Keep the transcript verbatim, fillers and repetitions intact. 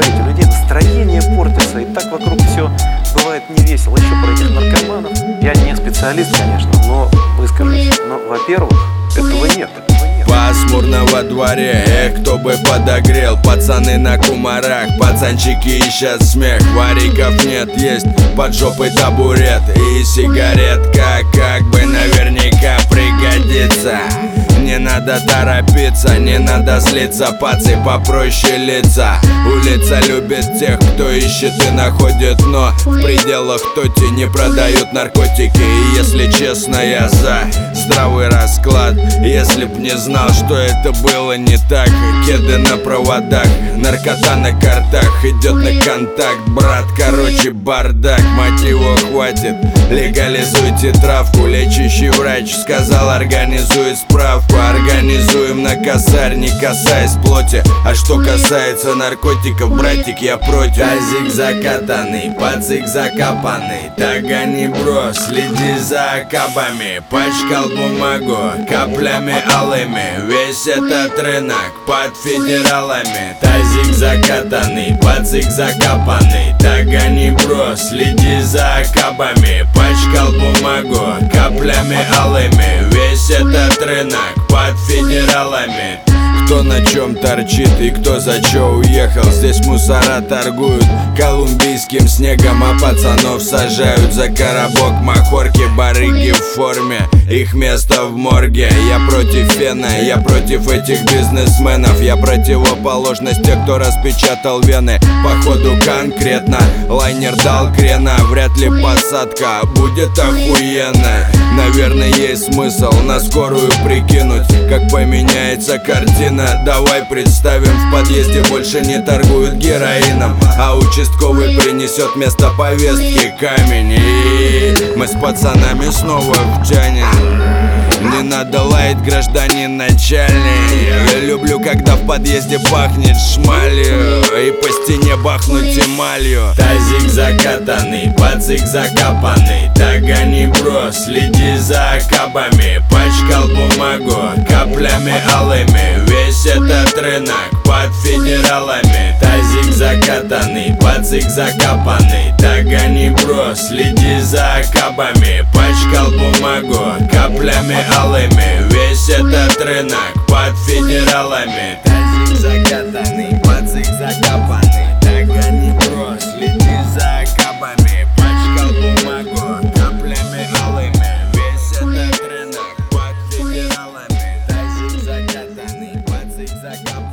говорить, у людей настроение портится, и так вокруг все бывает невесело. Еще про этих наркоманов. Я не специалист, конечно, но выскажусь. Но, во-первых, этого нет. Пасмурно во дворе, эх, кто бы подогрел. Пацаны на кумарах, пацанчики ищут смех. Вариков нет, есть под жопой табурет и сигаретка, как бы наверняка пригодится. Не надо торопиться, не надо злиться, пацы попроще лица. Улица любит тех, кто ищет и находит, но в пределах тоти не продают наркотики. И если честно, я за здравый расклад. Если б не знал, что это было не так. Кеды на проводах, наркота на картах, идет на контакт, брат, короче бардак. Мотива хватит, легализуйте травку. Лечащий врач сказал, организуй справку. Организуем на косарь, не касаясь плоти. А что касается наркотиков, братик, я против. Тазик закатанный, пацик закопанный. Так гони, бро, следи за акабами. Пачкал бумагу каплями алыми. Весь этот рынок под федералами. Тазик закатанный, пацик закопанный. Так гони, бро, следи за акабами. Пачкал бумагу каплями алыми. Весь этот рынок под федералами. Кто на чем торчит и кто за чё уехал. Здесь мусора торгуют колумбийским снегом, а пацанов сажают за коробок махорки. Барыги в форме, их место в морге. Я против фена, я против этих бизнесменов. Я противоположность тех, кто распечатал вены. Походу конкретно лайнер дал крена. Вряд ли посадка будет охуенная. Наверное, есть смысл на скорую прикинуть, как поменяется картина. Давай представим, в подъезде больше не торгуют героином, а участковый принесет вместо повестки камень. И мы с пацанами снова в тяне. Не надо лаять, гражданин начальник. Я люблю, когда в подъезде пахнет шмалью и по стене бахнуть эмалью. Тазик закатанный, пацик закопанный. Так гони, бро, следи за акабами. Пачкал бумагу каплями алыми. Весь этот рынок под федералами. Тазик закатанный, пацик закопанный. Так гони, бро, следи за акабами. Пачкал бумагу каплями алыми. Весь этот рынок под федералами. Тазик закатанный, пацик закопанный. Так гони, бро, следи за акабами. Пачкал бумагу каплями алыми. Весь этот рынок под федералами. Тазик закатанный, пацик закопанный.